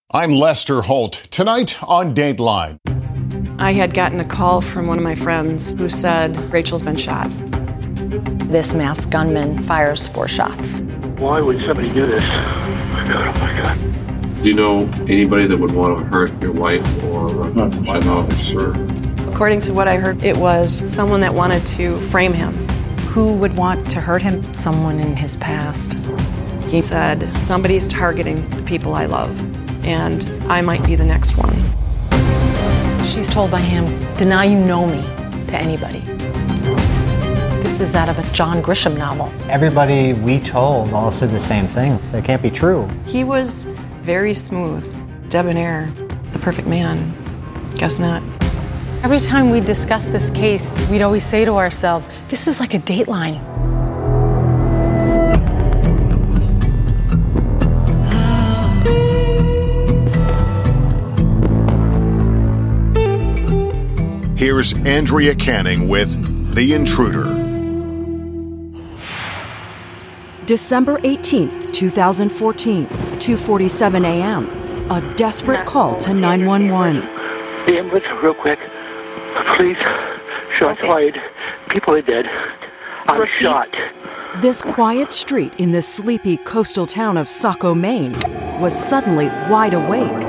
I'm Lester Holt. Tonight on Dateline. I had gotten a call from one of my friends who said Rachel's been shot. This masked gunman fires 4 shots. Why would somebody do this? Oh my God. Do you know anybody that would want to hurt your wife or an officer? According to what I heard, it was someone that wanted to frame him. Who would want to hurt him? Someone in his past. He said, somebody's targeting the people I love, and I might be the next one. She's told by him, deny you know me to anybody. This is out of a John Grisham novel. Everybody we told all said the same thing. That can't be true. He was very smooth, debonair, the perfect man. Guess not. Every time we discuss this case, we'd always say to ourselves, this is like a Dateline. Here's Andrea Canning with The Intruder. December 18th, 2014, 2:47 a.m. A desperate call to 911. The ambulance, real quick. Please. Shots fired. People are dead. I'm shot. This quiet street in the sleepy coastal town of Saco, Maine, was suddenly wide awake.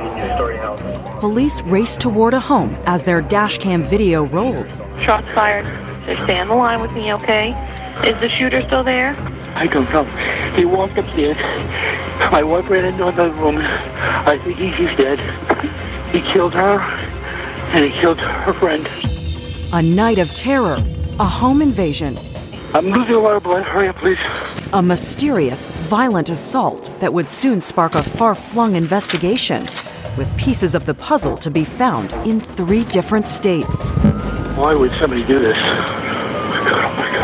Police raced toward a home as their dashcam video rolled. Shots fired. Just stay on the line with me, okay? Is the shooter still there? I don't know. He walked upstairs. My wife ran into another room. I think he's dead. He killed her, and he killed her friend. A night of terror, a home invasion, I'm losing a lot of blood. Hurry up, please. a mysterious, violent assault that would soon spark a far-flung investigation, with pieces of the puzzle to be found in 3 different states. Why would somebody do this? Oh my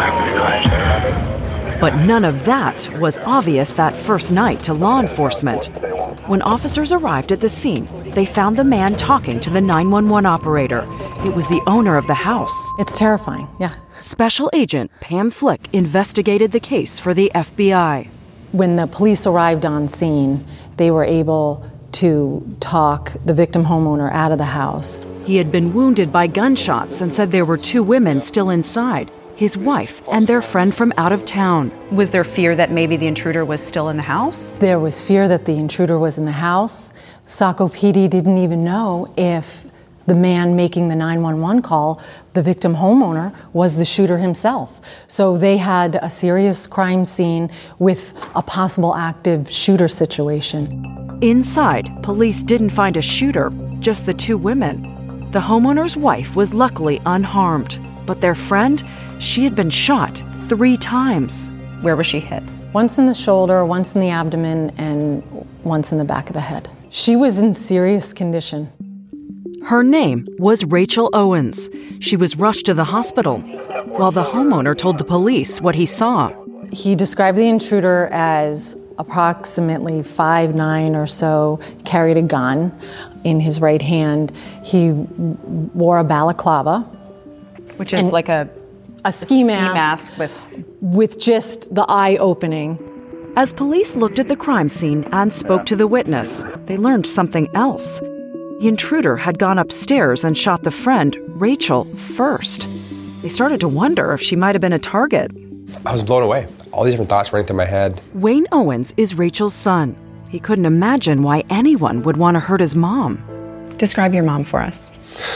God. But none of that was obvious that first night to law enforcement. When officers arrived at the scene, they found the man talking to the 911 operator. It was the owner of the house. It's terrifying, yeah. Special Agent Pam Flick investigated the case for the FBI. When the police arrived on scene, they were able to talk the victim homeowner out of the house. He had been wounded by gunshots and said there were 2 women still inside, his wife and their friend from out of town. Was there fear that maybe the intruder was still in the house? There was fear that the intruder was in the house. Saco PD didn't even know if the man making the 911 call, the victim homeowner, was the shooter himself. So they had a serious crime scene with a possible active shooter situation. Inside, police didn't find a shooter, just the 2 women. The homeowner's wife was luckily unharmed, but their friend, she had been shot 3 times. Where was she hit? Once in the shoulder, once in the abdomen, and once in the back of the head. She was in serious condition. Her name was Rachel Owens. She was rushed to the hospital, while the homeowner told the police what he saw. He described the intruder as approximately 5'9" or so, carried a gun in his right hand. He wore a balaclava. Which is like a ski mask with just the eye opening. As police looked at the crime scene and spoke to the witness, they learned something else. The intruder had gone upstairs and shot the friend, Rachel, first. They started to wonder if she might have been a target. I was blown away. All these different thoughts running through my head. Wayne Owens is Rachel's son. He couldn't imagine why anyone would want to hurt his mom. Describe your mom for us.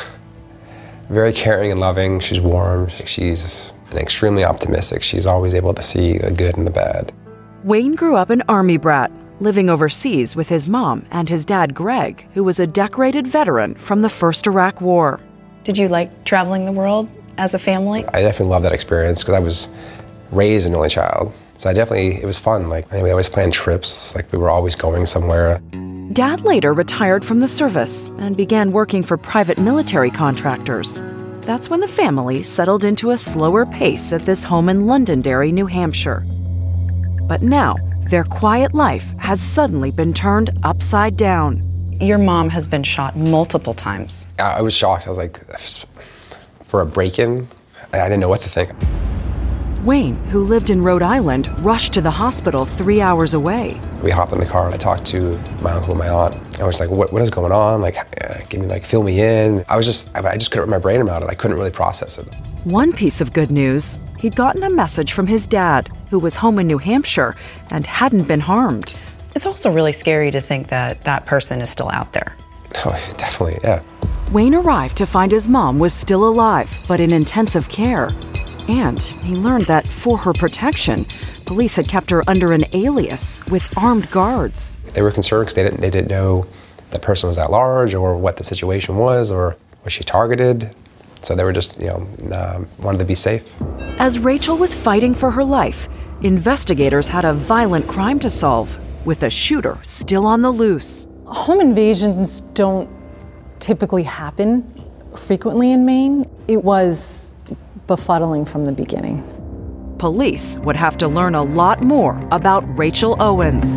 Very caring and loving. She's warm. She's extremely optimistic. She's always able to see the good and the bad. Wayne grew up an Army brat, living overseas with his mom and his dad, Greg, who was a decorated veteran from the First Iraq War. Did you like traveling the world as a family? I definitely loved that experience because I was raised an only child. So it was fun. We always planned trips. We were always going somewhere. Dad later retired from the service and began working for private military contractors. That's when the family settled into a slower pace at this home in Londonderry, New Hampshire. But now, their quiet life has suddenly been turned upside down. Your mom has been shot multiple times. I was shocked. I was like, for a break-in, I didn't know what to think. Wayne, who lived in Rhode Island, rushed to the hospital 3 hours away. We hopped in the car and I talked to my uncle and my aunt. I was like, what is going on? Like, fill me in. I just couldn't wrap my brain around it. I couldn't really process it. One piece of good news, he'd gotten a message from his dad, who was home in New Hampshire and hadn't been harmed. It's also really scary to think that that person is still out there. Oh, definitely, yeah. Wayne arrived to find his mom was still alive, but in intensive care. And he learned that for her protection, police had kept her under an alias with armed guards. They were concerned because they didn't know the person was at large or what the situation was or was she targeted. So they were just, wanted to be safe. As Rachel was fighting for her life, investigators had a violent crime to solve, with a shooter still on the loose. Home invasions don't typically happen frequently in Maine. It was befuddling from the beginning. Police would have to learn a lot more about Rachel Owens.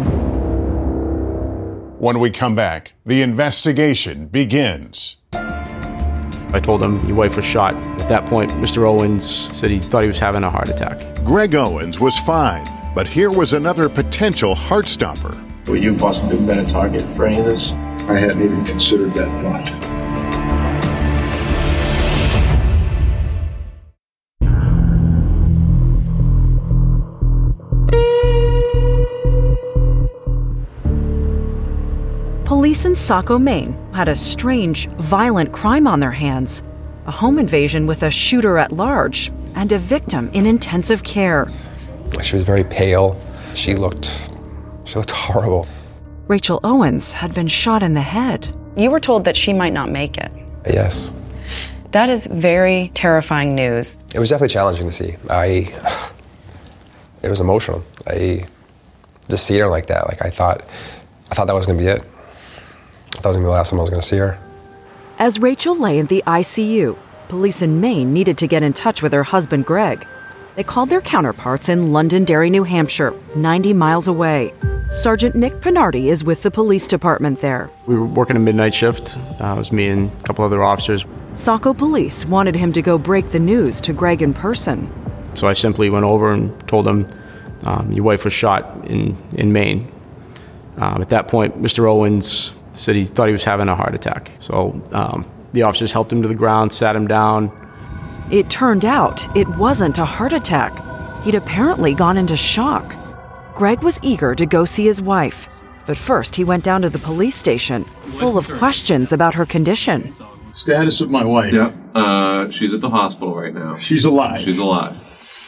When we come back, the investigation begins. I told him your wife was shot. At that point, Mr. Owens said he thought he was having a heart attack. Greg Owens was fine, but here was another potential heart stopper. Would you possibly have been a target for any of this? I hadn't even considered that thought. Police in Saco, Maine had a strange, violent crime on their hands. A home invasion with a shooter at large and a victim in intensive care. She was very pale. She looked horrible. Rachel Owens had been shot in the head. You were told that she might not make it. Yes. That is very terrifying news. It was definitely challenging to see. It was emotional. To see her like that, I thought that was going to be it. I thought it was going to be the last time I was going to see her. As Rachel lay in the ICU, police in Maine needed to get in touch with her husband, Greg. They called their counterparts in Londonderry, New Hampshire, 90 miles away. Sergeant Nick Pinardi is with the police department there. We were working a midnight shift. It was me and a couple other officers. Saco police wanted him to go break the news to Greg in person. So I simply went over and told him, your wife was shot in Maine. At that point, Mr. Owens said he thought he was having a heart attack. So the officers helped him to the ground, sat him down. It turned out it wasn't a heart attack. He'd apparently gone into shock. Greg was eager to go see his wife, but first he went down to the police station, full of questions about her condition. Status of my wife? Yep. She's at the hospital right now. She's alive? She's alive.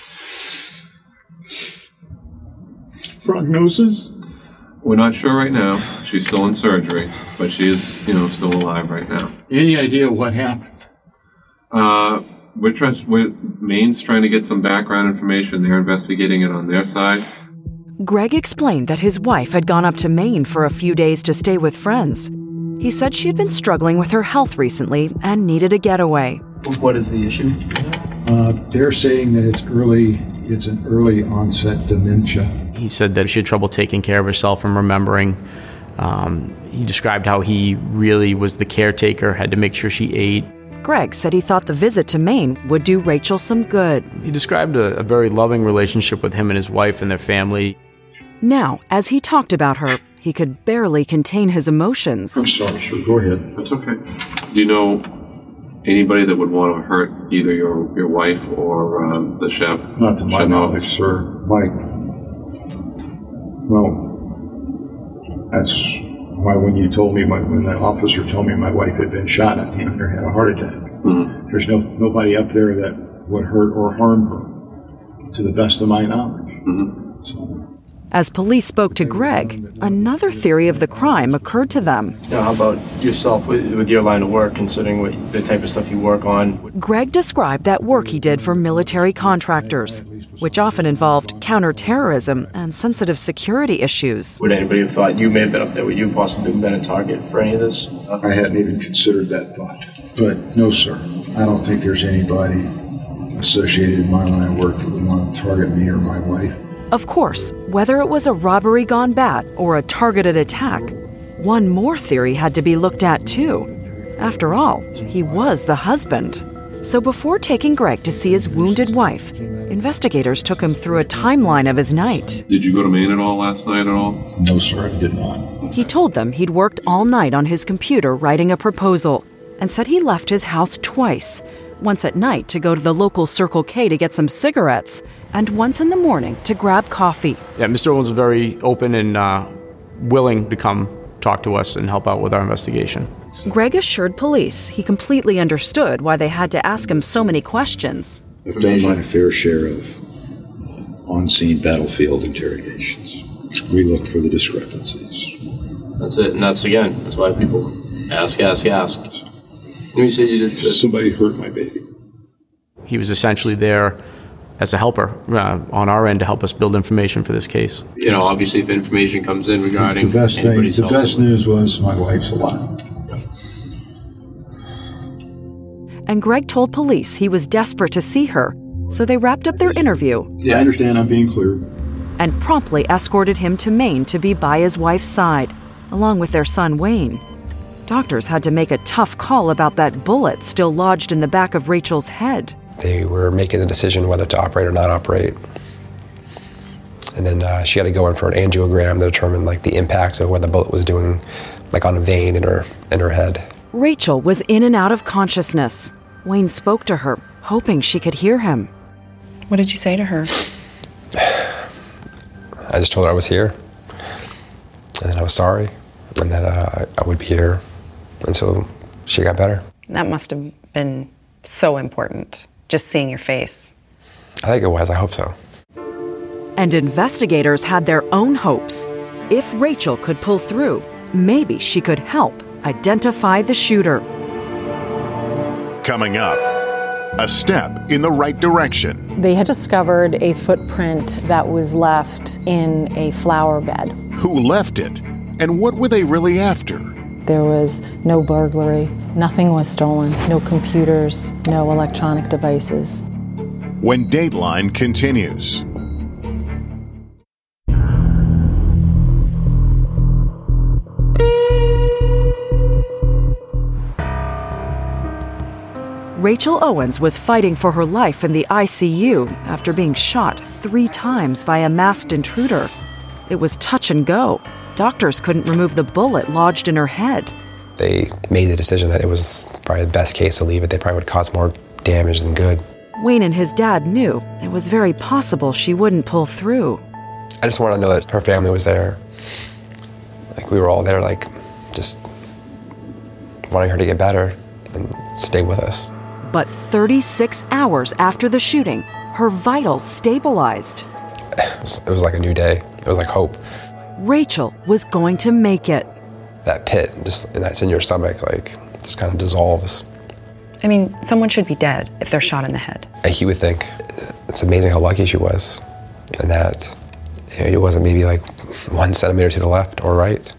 Prognosis? We're not sure right now. She's still in surgery, but she is, still alive right now. Any idea what happened? Maine's trying to get some background information. They're investigating it on their side. Greg explained that his wife had gone up to Maine for a few days to stay with friends. He said she had been struggling with her health recently and needed a getaway. What is the issue? They're saying that it's an early onset dementia. He said that she had trouble taking care of herself and remembering. He described how he really was the caretaker, had to make sure she ate. Greg said he thought the visit to Maine would do Rachel some good. He described a very loving relationship with him and his wife and their family. Now, as he talked about her, he could barely contain his emotions. I'm sorry, sure, go ahead. That's okay. Do you know anybody that would want to hurt either your wife or the chef? Not to my knowledge, sir. Mike. Well, that's why when you told me, when the officer told me my wife had been shot at the under had a heart attack. Mm-hmm. There's nobody up there that would hurt or harm her, to the best of my knowledge. Mm-hmm. So. As police spoke to Greg, another theory of the crime occurred to them. How about yourself with your line of work, considering the type of stuff you work on? Greg described that work he did for military contractors, which often involved counterterrorism and sensitive security issues. Would anybody have thought you may have been up there? Would you possibly have been a target for any of this? I hadn't even considered that thought. But no, sir. I don't think there's anybody associated in my line of work that would want to target me or my wife. Of course, whether it was a robbery gone bad or a targeted attack, one more theory had to be looked at too. After all, he was the husband. So before taking Greg to see his wounded wife, Investigators took him through a timeline of his night. Did you go to Maine at all last night at all? No, sir, I did not. He told them he'd worked all night on his computer writing a proposal and said he left his house twice, once at night to go to the local Circle K to get some cigarettes, and once in the morning to grab coffee. Yeah, Mr. Owens was very open and willing to come talk to us and help out with our investigation. Greg assured police he completely understood why they had to ask him so many questions. I've done my fair share of on-scene battlefield interrogations. We looked for the discrepancies. That's it, and that's why people ask. You said you did this. Somebody hurt my baby. He was essentially there as a helper on our end to help us build information for this case. You know, obviously if information comes in regarding the best news was my wife's alive. And Greg told police he was desperate to see her, so they wrapped up their interview. Yeah, I understand, I'm being clear. And promptly escorted him to Maine to be by his wife's side, along with their son Wayne. Doctors had to make a tough call about that bullet still lodged in the back of Rachel's head. They were making the decision whether to operate or not operate. And then she had to go in for an angiogram to determine the impact of what the bullet was doing, on a vein in her head. Rachel was in and out of consciousness. Wayne spoke to her, hoping she could hear him. What did you say to her? I just told her I was here, and that I was sorry, and that I would be here until she got better. That must have been so important, just seeing your face. I think it was. I hope so. And investigators had their own hopes. If Rachel could pull through, maybe she could help identify the shooter. Coming up, a step in the right direction. They had discovered a footprint that was left in a flower bed. Who left it? And what were they really after? There was no burglary, nothing was stolen, no computers, no electronic devices. When Dateline continues. Rachel Owens was fighting for her life in the ICU after being shot 3 times by a masked intruder. It was touch and go. Doctors couldn't remove the bullet lodged in her head. They made the decision that it was probably the best case to leave it. They probably would cause more damage than good. Wayne and his dad knew it was very possible she wouldn't pull through. I just wanted to know that her family was there. We were all there, just wanting her to get better and stay with us. But 36 hours after the shooting, her vitals stabilized. It was like a new day. It was like hope. Rachel was going to make it. That pit, that's in your stomach, just kind of dissolves. I mean, someone should be dead if they're shot in the head. He would think it's amazing how lucky she was, and that it wasn't maybe 1 centimeter to the left or right.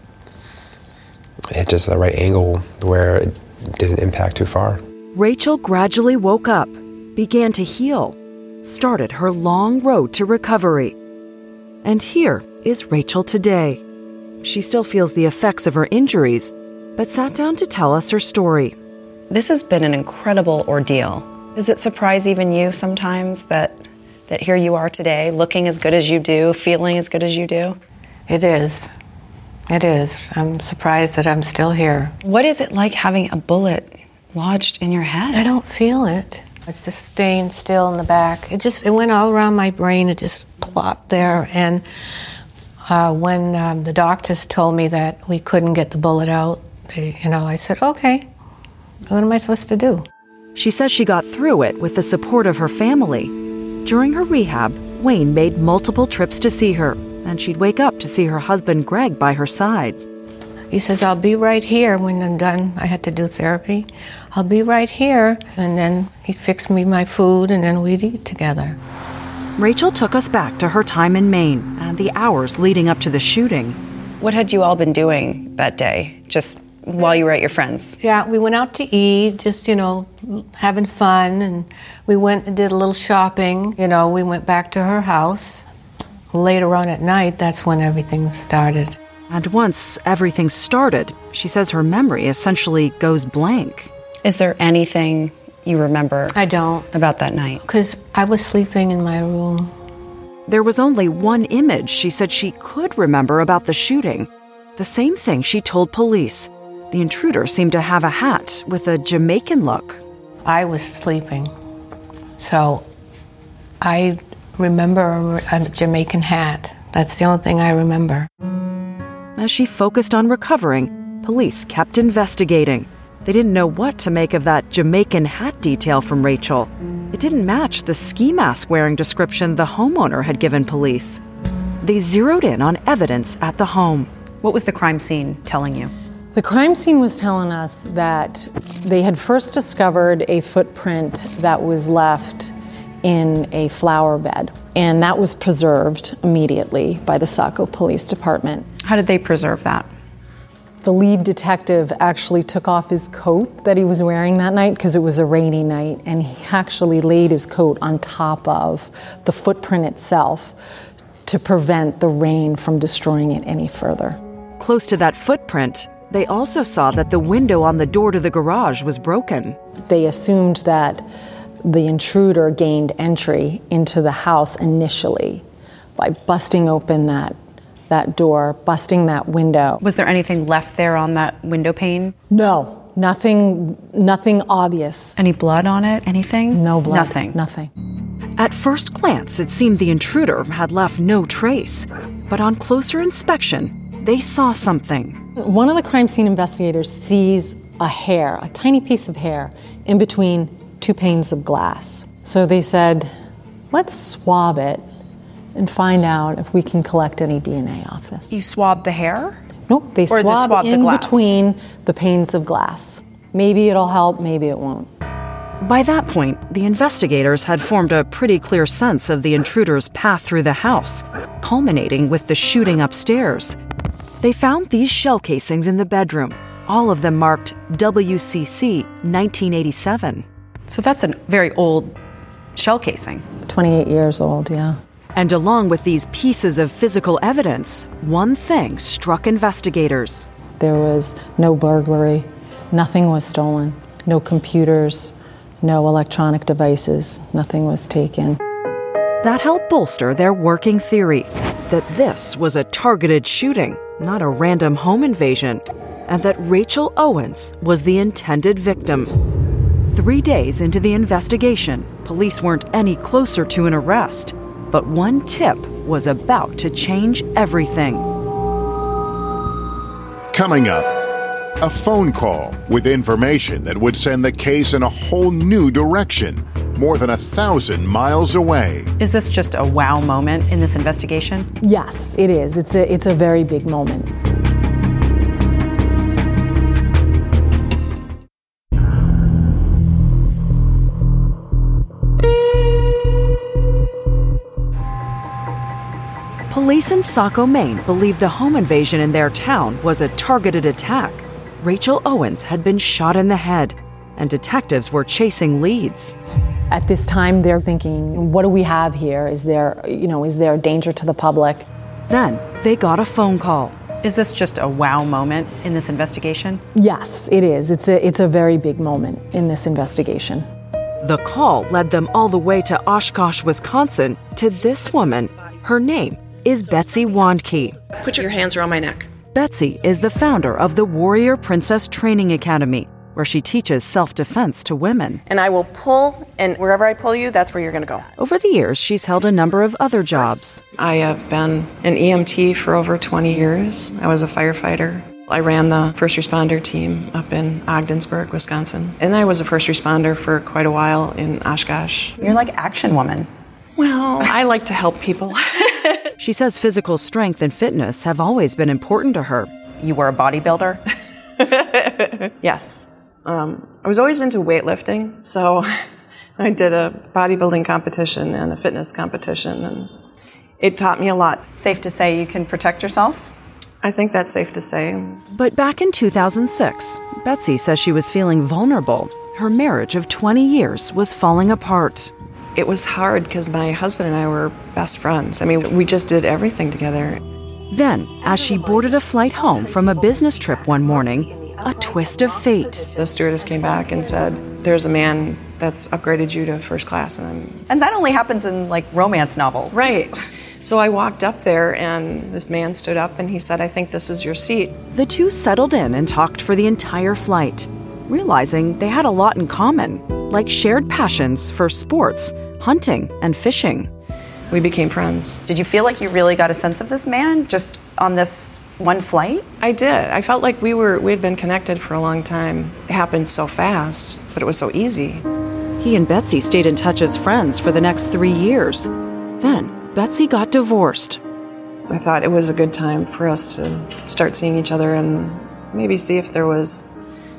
It's just the right angle where it didn't impact too far. Rachel gradually woke up, began to heal, started her long road to recovery. And here is Rachel today. She still feels the effects of her injuries, but sat down to tell us her story. This has been an incredible ordeal. Does it surprise even you sometimes that here you are today, looking as good as you do, feeling as good as you do? It is. It is. I'm surprised that I'm still here. What is it like having a bullet lodged in your head? I don't feel it. It's just staying still in the back. It went all around my brain. It just plopped there. And when the doctors told me that we couldn't get the bullet out, I said, okay, what am I supposed to do? She says she got through it with the support of her family. During her rehab, Wayne made multiple trips to see her, and she'd wake up to see her husband Greg by her side. He says, I'll be right here when I'm done. I had to do therapy. I'll be right here. And then he fixed me my food, and then we'd eat together. Rachel took us back to her time in Maine and the hours leading up to the shooting. What had you all been doing that day, just while you were at your friend's? Yeah, we went out to eat, just, having fun. And we went and did a little shopping. We went back to her house. Later on at night, that's when everything started. And once everything started, she says her memory essentially goes blank. Is there anything you remember I don't. About that night? Because I was sleeping in my room. There was only one image she said she could remember about the shooting. The same thing she told police. The intruder seemed to have a hat with a Jamaican look. I was sleeping, so I remember a Jamaican hat. That's the only thing I remember. As she focused on recovering, police kept investigating. They didn't know what to make of that Jamaican hat detail from Rachel. It didn't match the ski mask wearing description the homeowner had given police. They zeroed in on evidence at the home. What was the crime scene telling you? The crime scene was telling us that they had first discovered a footprint that was left in a flower bed, and that was preserved immediately by the Saco Police Department. How did they preserve that? The lead detective actually took off his coat that he was wearing that night because it was a rainy night, and he actually laid his coat on top of the footprint itself to prevent the rain from destroying it any further. Close to that footprint, they also saw that the window on the door to the garage was broken. They assumed that the intruder gained entry into the house initially by busting open that door, busting that window. Was there anything left there on that window pane? No, nothing obvious. Any blood on it? Anything? No blood. Nothing. At first glance, it seemed the intruder had left no trace. But on closer inspection, they saw something. One of the crime scene investigators sees a tiny piece of hair, in between two panes of glass. So they said, let's swab it and find out if we can collect any DNA off this. You swabbed the hair? Nope, they swab in between the panes of glass. Maybe it'll help, maybe it won't. By that point, the investigators had formed a pretty clear sense of the intruder's path through the house, culminating with the shooting upstairs. They found these shell casings in the bedroom, all of them marked WCC 1987. So that's a very old shell casing. 28 years old, yeah. And along with these pieces of physical evidence, one thing struck investigators. There was no burglary, nothing was stolen, no computers, no electronic devices, nothing was taken. That helped bolster their working theory that this was a targeted shooting, not a random home invasion, and that Rachel Owens was the intended victim. 3 days into the investigation, police weren't any closer to an arrest, but one tip was about to change everything. Coming up, a phone call with information that would send the case in a whole new direction, more than 1,000 miles away. Is this just a wow moment in this investigation? Yes, it is. It's a very big moment. Police in Saco, Maine believed the home invasion in their town was a targeted attack. Rachel Owens had been shot in the head, and detectives were chasing leads. At this time, they're thinking, what do we have here? Is there a danger to the public? Then they got a phone call. Is this just a wow moment in this investigation? Yes, it is. It's a very big moment in this investigation. The call led them all the way to Oshkosh, Wisconsin, to this woman. Her name is Betsy Wandke. Put your hands around my neck. Betsy is the founder of the Warrior Princess Training Academy, where she teaches self-defense to women. And I will pull, and wherever I pull you, that's where you're going to go. Over the years, she's held a number of other jobs. I have been an EMT for over 20 years. I was a firefighter. I ran the first responder team up in Ogdensburg, Wisconsin. And I was a first responder for quite a while in Oshkosh. You're like Action Woman. Well, I like to help people. She says physical strength and fitness have always been important to her. You were a bodybuilder? Yes. I was always into weightlifting, so I did a bodybuilding competition and a fitness competition, and it taught me a lot. Safe to say you can protect yourself? I think that's safe to say. But back in 2006, Betsy says she was feeling vulnerable. Her marriage of 20 years was falling apart. It was hard because my husband and I were best friends. I mean, we just did everything together. Then, as she boarded a flight home from a business trip one morning, A twist of fate. The stewardess came back and said, there's a man that's upgraded you to first class. And that only happens in, like, romance novels. Right. So I walked up there, and this man stood up, and he said, I think this is your seat. The two settled in and talked for the entire flight, realizing they had a lot in common, like shared passions for sports, hunting, and fishing. We became friends. Did you feel like you really got a sense of this man just on this one flight? I did. I felt like we had been connected for a long time. It happened so fast, but it was so easy. He and Betsy stayed in touch as friends for the next 3 years. Then, Betsy got divorced. I thought it was a good time for us to start seeing each other and maybe see if there was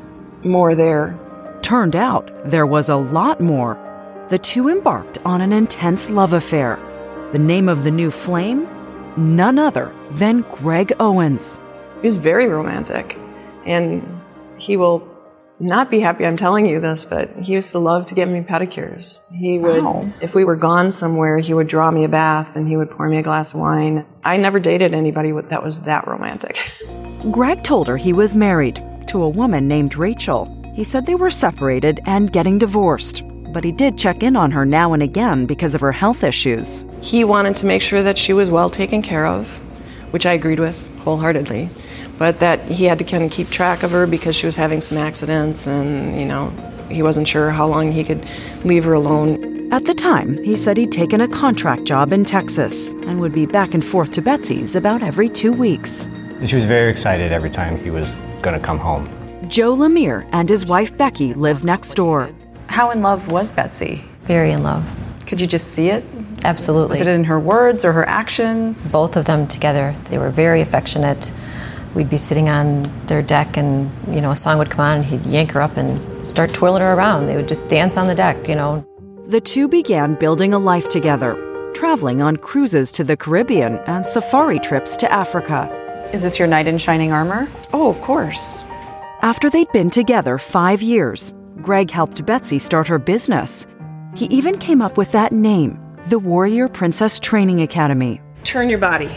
more there. Turned out there was a lot more. The two embarked on an intense love affair. The name of the new flame? None other than Greg Owens. He was very romantic, and he will not be happy I'm telling you this, but he used to love to give me pedicures. He would, if we were gone somewhere, he would draw me a bath and he would pour me a glass of wine. I never dated anybody that was that romantic. Greg told her he was married to a woman named Rachel. He said they were separated and getting divorced, but he did check in on her now and again because of her health issues. He wanted to make sure that she was well taken care of, which I agreed with wholeheartedly, but that he had to kind of keep track of her because she was having some accidents and, he wasn't sure how long he could leave her alone. At the time, he said he'd taken a contract job in Texas and would be back and forth to Betsy's about every 2 weeks. And she was very excited every time he was going to come home. Joe Lemire and his wife Becky lived next door. How in love was Betsy? Very in love. Could you just see it? Absolutely. Was it in her words or her actions? Both of them together. They were very affectionate. We'd be sitting on their deck and, a song would come on and he'd yank her up and start twirling her around. They would just dance on the deck, The two began building a life together, traveling on cruises to the Caribbean and safari trips to Africa. Is this your knight in shining armor? Oh, of course. After they'd been together 5 years, Greg helped Betsy start her business. He even came up with that name, the Warrior Princess Training Academy. Turn your body.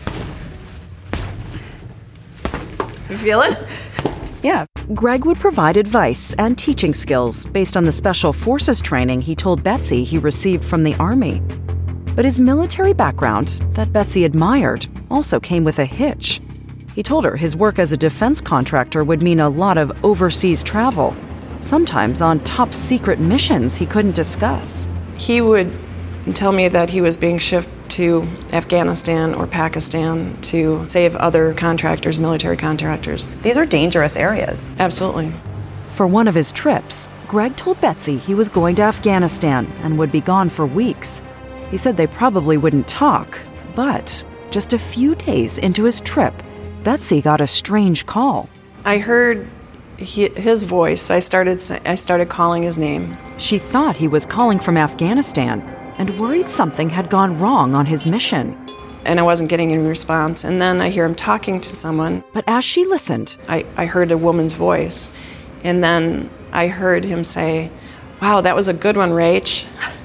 You feel it? Yeah. Greg would provide advice and teaching skills based on the Special Forces training he told Betsy he received from the Army. But his military background, that Betsy admired, also came with a hitch. He told her his work as a defense contractor would mean a lot of overseas travel, sometimes on top-secret missions he couldn't discuss. He would tell me that he was being shipped to Afghanistan or Pakistan to save other contractors, military contractors. These are dangerous areas. Absolutely. For one of his trips, Greg told Betsy he was going to Afghanistan and would be gone for weeks. He said they probably wouldn't talk, but just a few days into his trip, Betsy got a strange call. I heard his voice. I started calling his name. She thought he was calling from Afghanistan and worried something had gone wrong on his mission. And I wasn't getting any response. And then I hear him talking to someone. But as she listened, I heard a woman's voice. And then I heard him say, "Wow, that was a good one, Rach."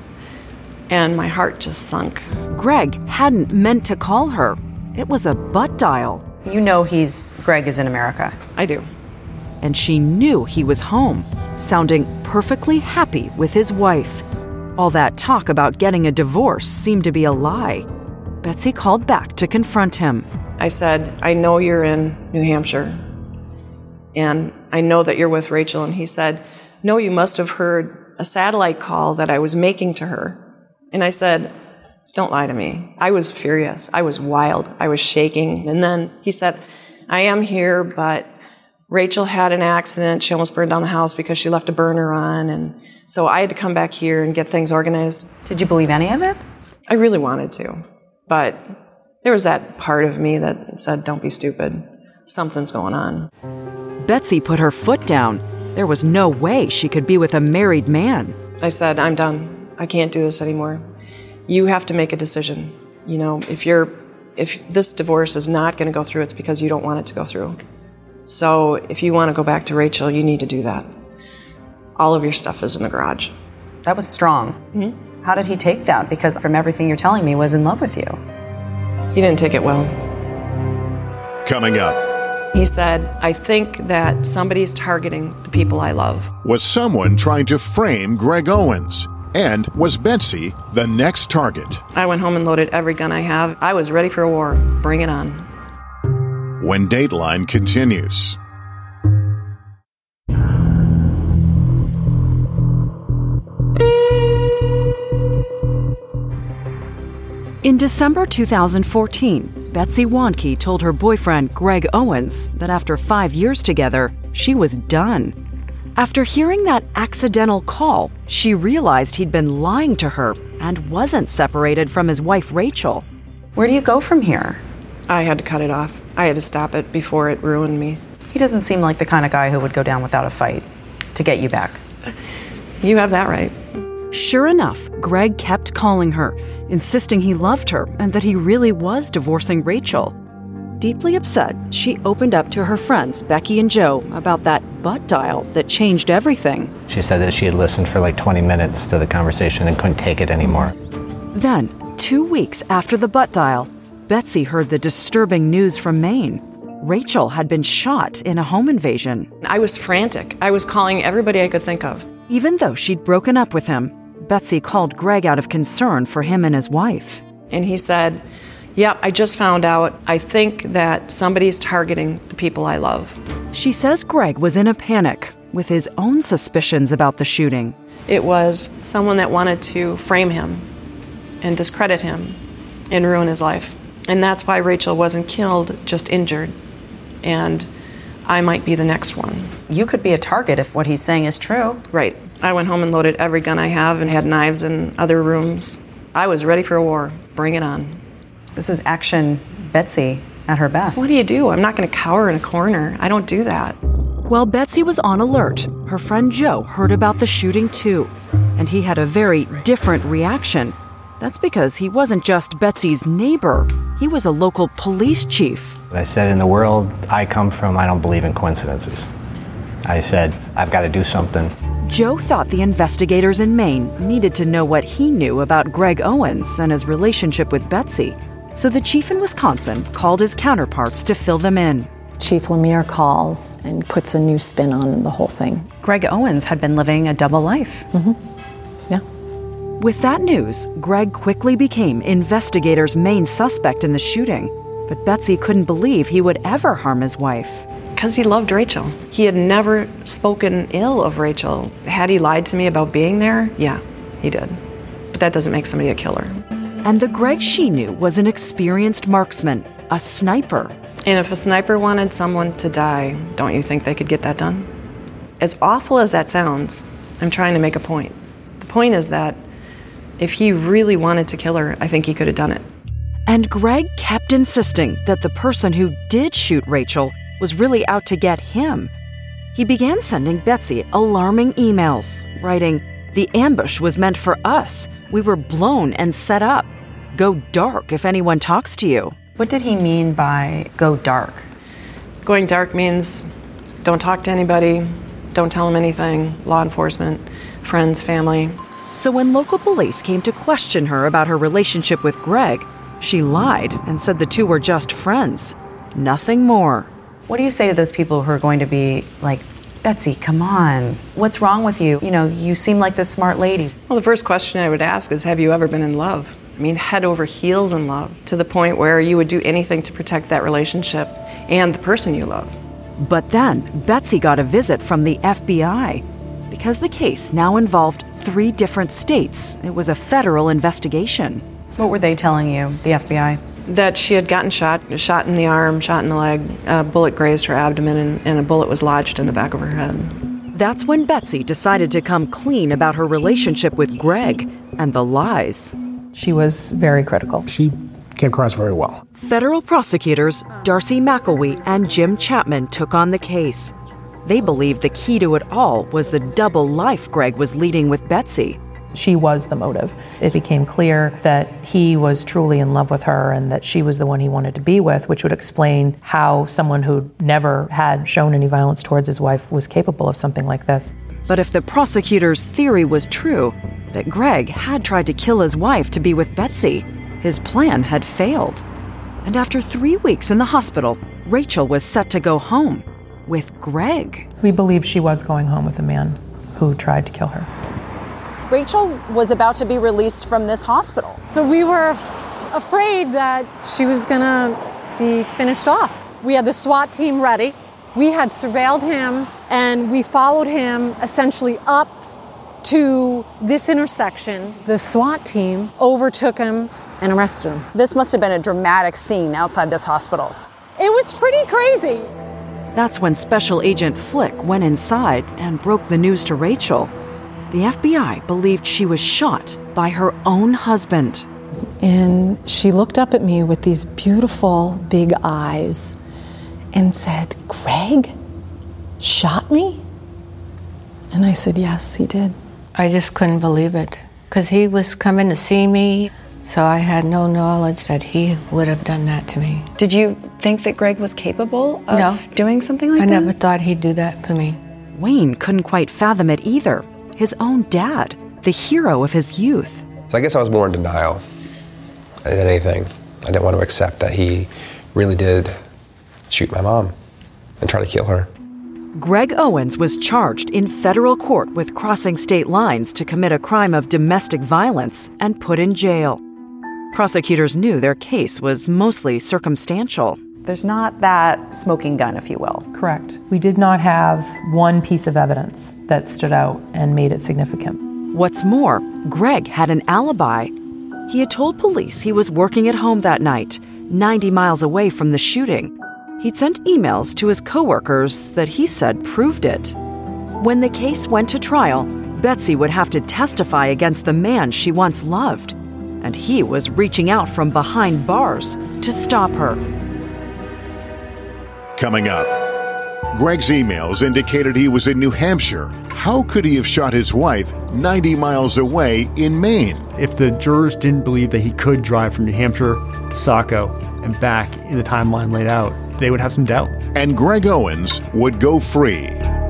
And my heart just sunk. Greg hadn't meant to call her. It was a butt dial. You know Greg is in America. I do. And she knew he was home, sounding perfectly happy with his wife. All that talk about getting a divorce seemed to be a lie. Betsy called back to confront him. I said, "I know you're in New Hampshire, and I know that you're with Rachel." And he said, "No, you must have heard a satellite call that I was making to her." And I said, "Don't lie to me." I was furious. I was wild. I was shaking. And then he said, "I am here, but Rachel had an accident. She almost burned down the house because she left a burner on, and so I had to come back here and get things organized." Did you believe any of it? I really wanted to, but there was that part of me that said, "Don't be stupid. Something's going on." Betsy put her foot down. There was no way she could be with a married man. I said, "I'm done. I can't do this anymore. You have to make a decision. If this divorce is not going to go through, it's because you don't want it to go through. So if you want to go back to Rachel, you need to do that. All of your stuff is in the garage." That was strong. Mm-hmm. How did he take that? Because from everything you're telling me, was in love with you. He didn't take it well. Coming up, He said, I think that somebody's targeting the people I love. Was someone trying to frame Greg Owens? And was Betsy the next target? I went home and loaded every gun I have. I was ready for a war. Bring it on. When Dateline continues. In December 2014, Betsy Wahnke told her boyfriend, Greg Owens, that after 5 years together, she was done. After hearing that accidental call, she realized he'd been lying to her and wasn't separated from his wife, Rachel. Where do you go from here? I had to cut it off. I had to stop it before it ruined me. He doesn't seem like the kind of guy who would go down without a fight to get you back. You have that right. Sure enough, Greg kept calling her, insisting he loved her and that he really was divorcing Rachel. Deeply upset, she opened up to her friends, Becky and Joe, about that butt dial that changed everything. She said that she had listened for like 20 minutes to the conversation and couldn't take it anymore. Then, 2 weeks after the butt dial, Betsy heard the disturbing news from Maine. Rachel had been shot in a home invasion. I was frantic. I was calling everybody I could think of. Even though she'd broken up with him, Betsy called Greg out of concern for him and his wife. And he said, yeah, I just found out. I think that somebody's targeting the people I love. She says Greg was in a panic with his own suspicions about the shooting. It was someone that wanted to frame him and discredit him and ruin his life. And that's why Rachel wasn't killed, just injured. And I might be the next one. You could be a target if what he's saying is true. Right. I went home and loaded every gun I have and had knives in other rooms. I was ready for a war. Bring it on. This is Action Betsy at her best. What do you do? I'm not going to cower in a corner. I don't do that. While Betsy was on alert, her friend Joe heard about the shooting too, and he had a very different reaction. That's because he wasn't just Betsy's neighbor. He was a local police chief. I said, in the world I come from, I don't believe in coincidences. I said, I've got to do something. Joe thought the investigators in Maine needed to know what he knew about Greg Owens and his relationship with Betsy. So the chief in Wisconsin called his counterparts to fill them in. Chief Lemire calls and puts a new spin on the whole thing. Greg Owens had been living a double life. Yeah. With that news, Greg quickly became investigators' main suspect in the shooting. But Betsy couldn't believe he would ever harm his wife. Because he loved Rachel. He had never spoken ill of Rachel. Had he lied to me about being there? Yeah, he did. But that doesn't make somebody a killer. And the Greg she knew was an experienced marksman, a sniper. And if a sniper wanted someone to die, don't you think they could get that done? As awful as that sounds, I'm trying to make a point. The point is that if he really wanted to kill her, I think he could have done it. And Greg kept insisting that the person who did shoot Rachel was really out to get him. He began sending Betsy alarming emails, writing, "The ambush was meant for us. We were blown and set up. Go dark if anyone talks to you." What did he mean by go dark? Going dark means don't talk to anybody, don't tell them anything, law enforcement, friends, family. So when local police came to question her about her relationship with Greg, she lied and said the two were just friends. Nothing more. What do you say to those people who are going to be like, Betsy, come on. What's wrong with you? You know, you seem like this smart lady. Well, the first question I would ask is, have you ever been in love? I mean, head over heels in love, to the point where you would do anything to protect that relationship and the person you love. But then Betsy got a visit from the FBI. Because the case now involved 3 different states, it was a federal investigation. What were they telling you, the FBI? That she had gotten shot in the arm, shot in the leg, a bullet grazed her abdomen, and a bullet was lodged in the back of her head. That's when Betsy decided to come clean about her relationship with Greg and the lies. She was very critical. She came across very well. Federal prosecutors Darcy McElwee and Jim Chapman took on the case. They believed the key to it all was the double life Greg was leading with Betsy. She was the motive. It became clear that he was truly in love with her and that she was the one he wanted to be with, which would explain how someone who never had shown any violence towards his wife was capable of something like this. But if the prosecutor's theory was true, that Greg had tried to kill his wife to be with Betsy, his plan had failed. And after 3 weeks in the hospital, Rachel was set to go home with Greg. We believe she was going home with a man who tried to kill her. Rachel was about to be released from this hospital. So we were afraid that she was gonna be finished off. We had the SWAT team ready. We had surveilled him, and we followed him essentially up to this intersection. The SWAT team overtook him and arrested him. This must have been a dramatic scene outside this hospital. It was pretty crazy. That's when Special Agent Flick went inside and broke the news to Rachel. The FBI believed she was shot by her own husband. And she looked up at me with these beautiful big eyes and said, "Greg shot me?" And I said, "Yes, he did." I just couldn't believe it because he was coming to see me, so I had no knowledge that he would have done that to me. Did you think that Greg was capable of doing something like that? I never thought he'd do that to me. Wayne couldn't quite fathom it either. His own dad, the hero of his youth. So I guess I was more in denial than anything. I didn't want to accept that he really did shoot my mom and try to kill her. Greg Owens was charged in federal court with crossing state lines to commit a crime of domestic violence and put in jail. Prosecutors knew their case was mostly circumstantial. There's not that smoking gun, if you will. Correct. We did not have one piece of evidence that stood out and made it significant. What's more, Greg had an alibi. He had told police he was working at home that night, 90 miles away from the shooting. He'd sent emails to his coworkers that he said proved it. When the case went to trial, Betsy would have to testify against the man she once loved, and he was reaching out from behind bars to stop her. Coming up, Greg's emails indicated he was in New Hampshire. How could he have shot his wife 90 miles away in Maine? If the jurors didn't believe that he could drive from New Hampshire to Saco and back in the timeline laid out, they would have some doubt. And Greg Owens would go free.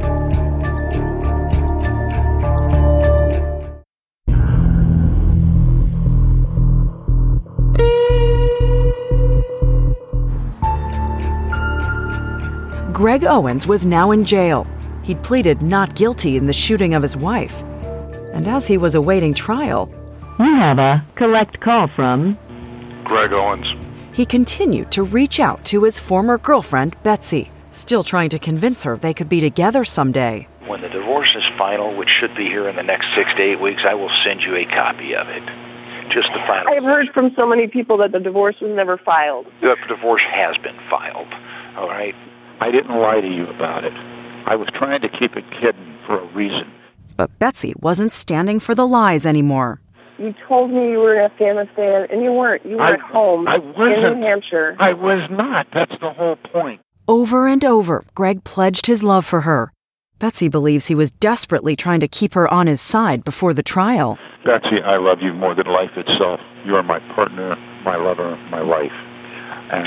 Greg Owens was now in jail. He'd pleaded not guilty in the shooting of his wife. And as he was awaiting trial, we have a collect call from Greg Owens. He continued to reach out to his former girlfriend, Betsy, still trying to convince her they could be together someday. When the divorce is final, which should be here in the next 6 to 8 weeks, I will send you a copy of it. Just the final. I've heard from so many people that the divorce was never filed. The divorce has been filed, all right? I didn't lie to you about it. I was trying to keep it hidden for a reason. But Betsy wasn't standing for the lies anymore. You told me you were in Afghanistan, and you weren't. You were at home in New Hampshire. I was not. That's the whole point. Over and over, Greg pledged his love for her. Betsy believes he was desperately trying to keep her on his side before the trial. Betsy, I love you more than life itself. You are my partner, my lover, my life. And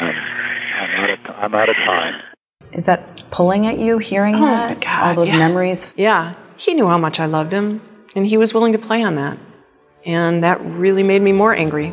I'm out of time. Is that pulling at you, hearing that? God, all those memories? Yeah. He knew how much I loved him, and he was willing to play on that. And that really made me more angry.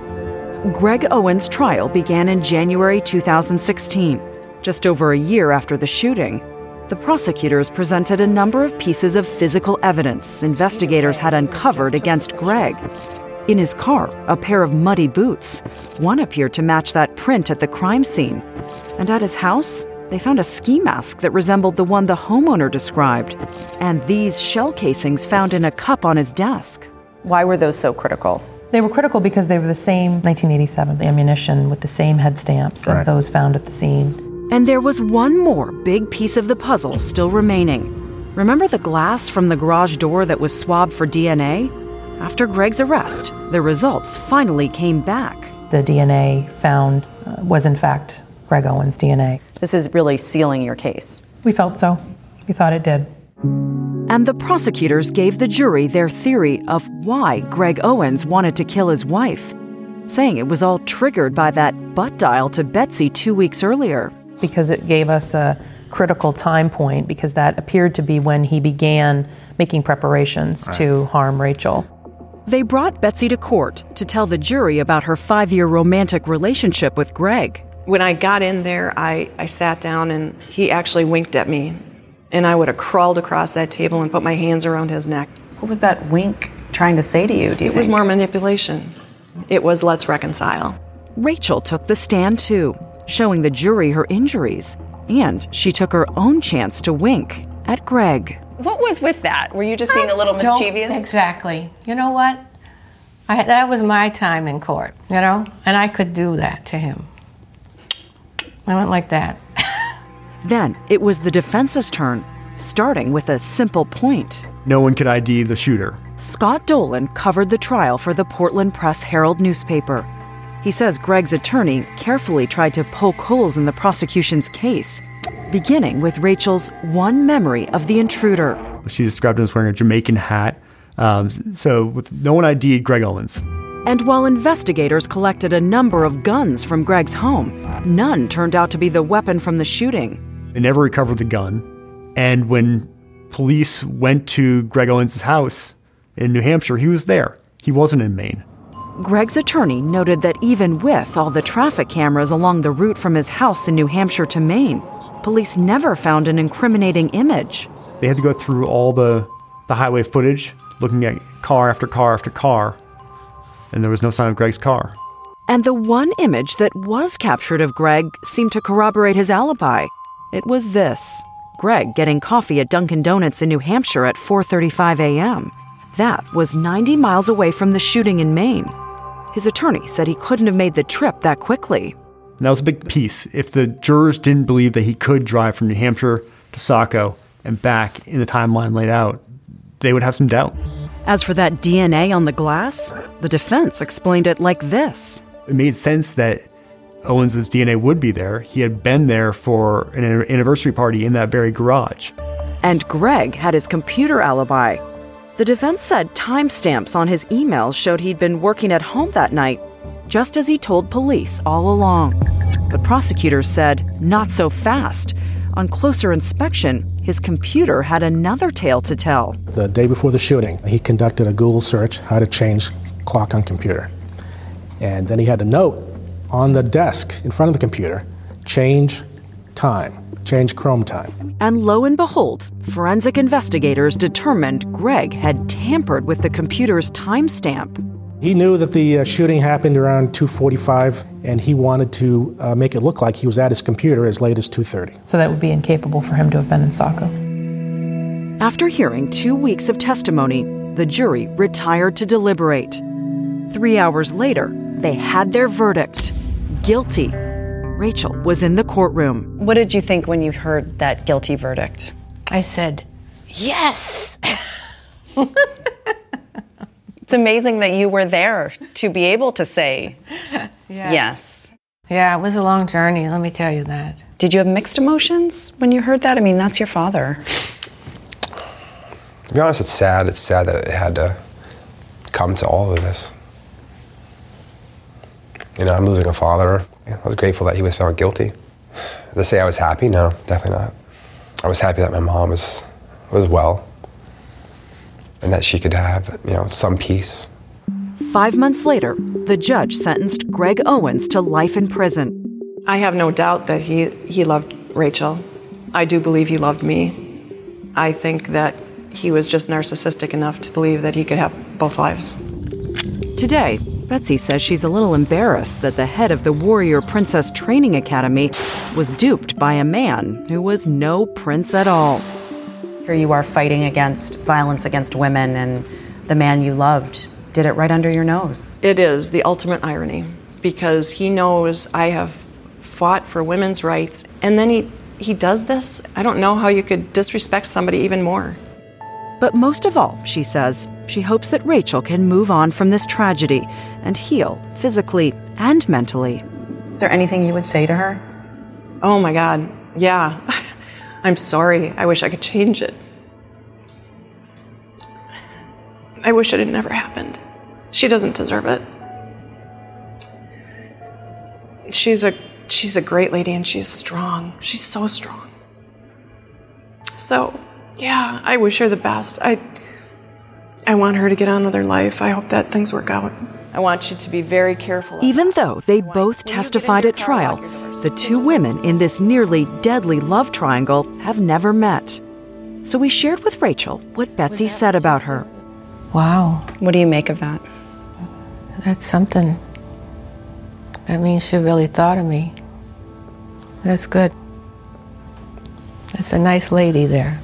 Greg Owens' trial began in January 2016, just over a year after the shooting. The prosecutors presented a number of pieces of physical evidence investigators had uncovered against Greg. In his car, a pair of muddy boots. One appeared to match that print at the crime scene. And at his house, they found a ski mask that resembled the one the homeowner described. And these shell casings found in a cup on his desk. Why were those so critical? They were critical because they were the same 1987 ammunition with the same head stamps as those found at the scene. And there was one more big piece of the puzzle still remaining. Remember the glass from the garage door that was swabbed for DNA? After Greg's arrest, the results finally came back. The DNA found was in fact Greg Owens' DNA. This is really sealing your case. We felt so. We thought it did. And the prosecutors gave the jury their theory of why Greg Owens wanted to kill his wife, saying it was all triggered by that butt dial to Betsy 2 weeks earlier. Because it gave us a critical time point, because that appeared to be when he began making preparations to harm Rachel. They brought Betsy to court to tell the jury about her 5-year romantic relationship with Greg, When I got in there, I sat down and he actually winked at me. And I would have crawled across that table and put my hands around his neck. What was that wink trying to say to you, do you think? It was more manipulation. It was, let's reconcile. Rachel took the stand too, showing the jury her injuries. And she took her own chance to wink at Greg. What was with that? Were you just being a little mischievous? Exactly. You know what? That was my time in court, you know? And I could do that to him. I went like that. Then it was the defense's turn, starting with a simple point. No one could ID the shooter. Scott Dolan covered the trial for the Portland Press-Herald newspaper. He says Greg's attorney carefully tried to poke holes in the prosecution's case, beginning with Rachel's one memory of the intruder. She described him as wearing a Jamaican hat. So no one ID'd Greg Owens. And while investigators collected a number of guns from Greg's home, none turned out to be the weapon from the shooting. They never recovered the gun. And when police went to Greg Owens' house in New Hampshire, he was there. He wasn't in Maine. Greg's attorney noted that even with all the traffic cameras along the route from his house in New Hampshire to Maine, police never found an incriminating image. They had to go through all the highway footage, looking at car after car after car, and there was no sign of Greg's car. And the one image that was captured of Greg seemed to corroborate his alibi. It was this: Greg getting coffee at Dunkin' Donuts in New Hampshire at 4:35 a.m. That was 90 miles away from the shooting in Maine. His attorney said he couldn't have made the trip that quickly. And that was a big piece. If the jurors didn't believe that he could drive from New Hampshire to Saco and back in the timeline laid out, they would have some doubt. As for that DNA on the glass, the defense explained it like this. It made sense that Owens' DNA would be there. He had been there for an anniversary party in that very garage. And Greg had his computer alibi. The defense said timestamps on his emails showed he'd been working at home that night, just as he told police all along. But prosecutors said, not so fast. On closer inspection, his computer had another tale to tell. The day before the shooting, he conducted a Google search, how to change clock on computer. And then he had a note on the desk in front of the computer, change time, change Chrome time. And lo and behold, forensic investigators determined Greg had tampered with the computer's timestamp. He knew that the shooting happened around 2:45, and he wanted to make it look like he was at his computer as late as 2:30. So that would be incapable for him to have been in Saco. After hearing 2 weeks of testimony, the jury retired to deliberate. 3 hours later, they had their verdict: guilty. Rachel was in the courtroom. What did you think when you heard that guilty verdict? I said, yes! It's amazing that you were there to be able to say yes. Yeah, it was a long journey, let me tell you that. Did you have mixed emotions when you heard that? I mean, that's your father. To be honest, it's sad. It's sad that it had to come to all of this. You know, I'm losing a father. I was grateful that he was found guilty. To say I was happy? No, definitely not. I was happy that my mom was well, and that she could have, you know, some peace. 5 months later, the judge sentenced Greg Owens to life in prison. I have no doubt that he loved Rachel. I do believe he loved me. I think that he was just narcissistic enough to believe that he could have both lives. Today, Betsy says she's a little embarrassed that the head of the Warrior Princess Training Academy was duped by a man who was no prince at all. Here you are fighting against violence against women, and the man you loved did it right under your nose. It is the ultimate irony, because he knows I have fought for women's rights, and then he does this. I don't know how you could disrespect somebody even more. But most of all, she says, she hopes that Rachel can move on from this tragedy and heal physically and mentally. Is there anything you would say to her? Oh my God, yeah. I'm sorry. I wish I could change it. I wish it had never happened. She doesn't deserve it. She's a great lady, and she's strong. She's so strong. So, yeah, I wish her the best. I want her to get on with her life. I hope that things work out. I want you to be very careful. Even though they both testified at trial, The two women in this nearly deadly love triangle have never met. So we shared with Rachel what Betsy said about her. Wow. What do you make of that? That's something. That means she really thought of me. That's good. That's a nice lady there.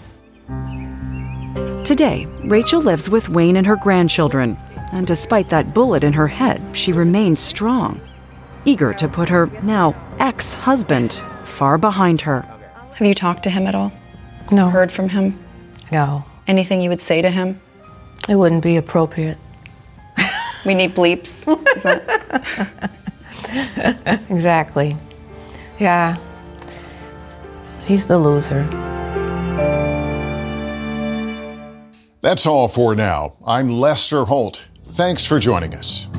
Today, Rachel lives with Wayne and her grandchildren, and despite that bullet in her head, she remains strong, eager to put her now ex-husband far behind her. Have you talked to him at all? No. Heard from him? No. Anything you would say to him? It wouldn't be appropriate. We need bleeps. Is that... Exactly. Yeah. He's the loser. That's all for now. I'm Lester Holt. Thanks for joining us.